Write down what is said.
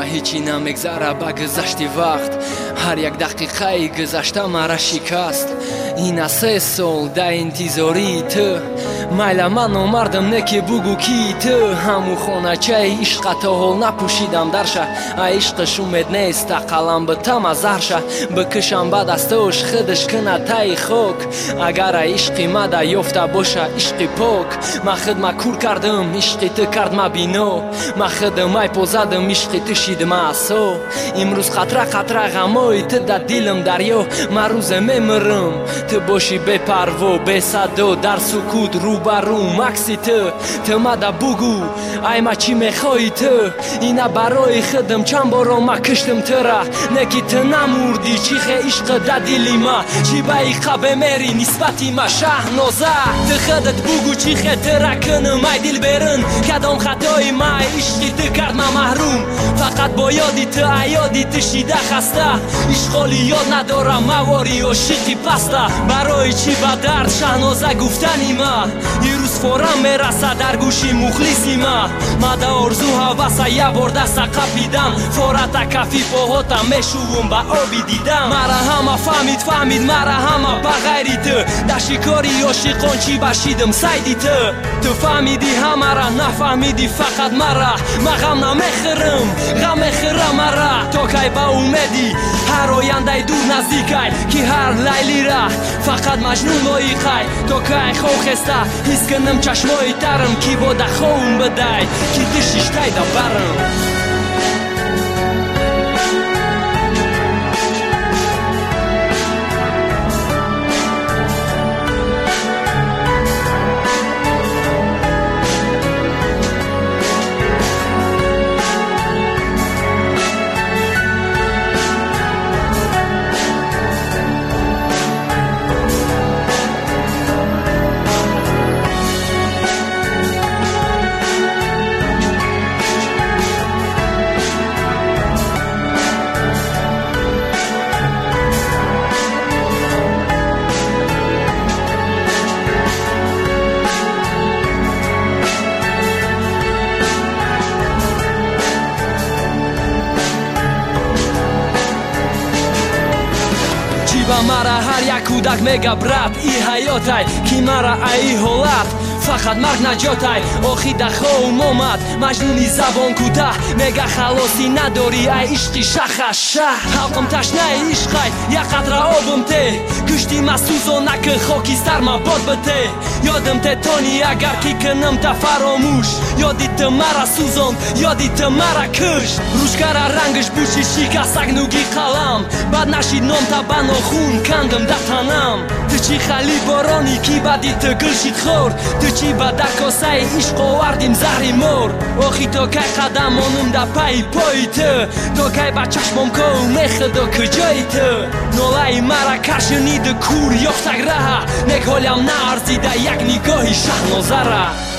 هیچی نمیگذره با گذشتی وقت هر یک دقیقه گذشته مرا شکست این سه سال در انتظاری تو میل من آمردم نه که بگو کی تو همو خانه چه عشق تا حال نپوشیدم درشه عشقش اومد نیست قلم بتم از عرشه بکشم به دستش خودش کنه تای خاک اگر عشقی مده یافته باشه عشقی پاک من خودم کور کردم عشقی تو کرد ما بینا من خودم ای پوزدم عشقی تو شیدم اصا امروز خطره خطره غمای تو در دلم دریا من روز میمرم تو باشی بی پروا بی صدا در سکوت روبرو مکسی تو مده بگو ای ما چی میخوای تو اینا برای خودم چند بارا ما کشتم تو را نگی تو نموردی چی خی عشق در دلی ما چی به ایقا بمیری نسبتی ما شهنازه تو خودت بگو چی خی تو را کنم ای دل برن کدام خطای ما عشقی تو کرد ما محروم فقط با یادی تو یادی تو شیده خسته اشغالی یاد ندارم مواری و شیقی پسته برای چی با درد شهنازه گفتنی ما یه روز فورم میرسه در گوشی مخلصی ما ده ارزو حواسه یه بار دست قپیدم فورتا کفی پاهاتا میشوم با آبی دیدم مرا همه فهمید مرا همه بغیری تو در شکاری عاشقان چی بشیدم سیدی تو فهمیدی همه را نفهمیدی فقط مرا من غم نمیخرم غم میخرم مرا تا کی با اومدی هر آینده دور نزدیکی که هر لیلی را فقط مجنون هایی خی تا که خواه خسته حس کنم چشمای ترم کی با دخوام بدای کی دشیشتای دا برم مرا هر یک کودک میگه برات ای حیاتای کی مرا ای حالت فقط مرگ نجاتای آخی دخوام آمد مجنونی زبان کوته میگه خلاصی نداری ای عشقی شخش حلقم تشنه عشقای یک قطره آبم ته کشتی ما سوزانه که خاکی سر ما باد بته یادم ته تانی اگر کی کنم تا فراموش یادی تو مرا سوزان یادی تو مرا کش روشکر رنگش بوشی شکست اگنوگی قلم بعد نشید نام تا بنا خون کندم در تنم تو چی خلی بارانی کی بدی تو گل شید خور تو چی با در کاسه عشق آوردیم زهری مر آخی تا که قدم آنم در پای تو که با چشمم که میخدا کجای تو نالای مرا کشنید کور یافتگ ره نگالم نارزیده یک نگاهی شهنازه را